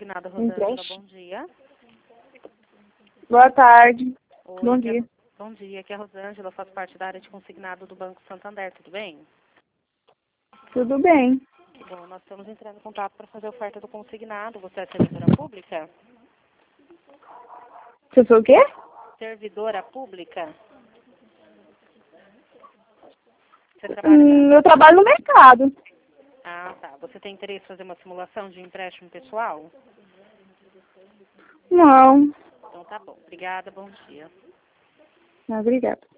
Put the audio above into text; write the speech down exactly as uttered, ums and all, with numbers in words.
Consignado, Rosângela, bom dia. Boa tarde. Oi, Bom aqui é- dia. Bom dia, aqui é a Rosângela, faço parte da área de consignado do Banco Santander, tudo bem? Tudo bem. Bom, nós estamos entrando em contato para fazer a oferta do consignado. Você é servidora pública? Você sou o quê? Servidora pública? Você trabalha na... Hum, eu trabalho no mercado. Ah, tá. Você tem interesse em fazer uma simulação de empréstimo pessoal? Não. Então tá bom. Obrigada, bom dia. Obrigada.